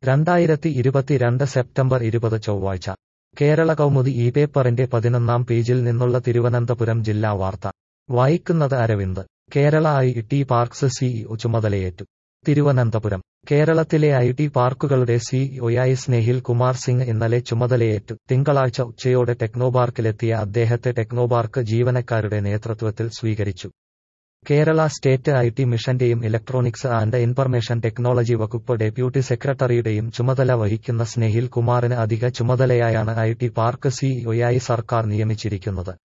2022 September 20 ചൊവ്വാഴ്ച കേരള കൗമുദി ഈ പേപ്പറിന്റെ 11-ാം പേജിൽ നിന്നുള്ള തിരുവനന്തപുരം ജില്ലാ വാർത്ത വായിക്കുന്നത് Aravind. Kerala IT parks CEO ചുമതലയേറ്റു. തിരുവനന്തപുരം കേരളത്തിലെ IT പാർക്കുകളുടെ സിഇഒയായി സ്നേഹിൽ കുമാർ സിംഗ് ഇന്നലെ ചുമതലയേറ്റു. തിങ്കളാഴ്ച ഉച്ചയോടെ ടെക്നോപാർക്കിലെത്തിയ അദ്ദേഹത്തെ ടെക്നോപാർക്ക് ജീവനക്കാരുടെ നേതൃത്വത്തിൽ സ്വീകരിച്ചു. കേരള സ്റ്റേറ്റ് IT മിഷന്റെയും ഇലക്ട്രോണിക്സ് ആൻഡ് ഇൻഫർമേഷൻ ടെക്നോളജി വകുപ്പ് ഡെപ്യൂട്ടി സെക്രട്ടറിയുടെയും ചുമതല വഹിക്കുന്ന സ്നേഹിൽ കുമാറിന് അധിക ചുമതലയായാണ് IT പാർക്ക് സിഇഒയായി സർക്കാർ നിയമിച്ചിരിക്കുന്നത്.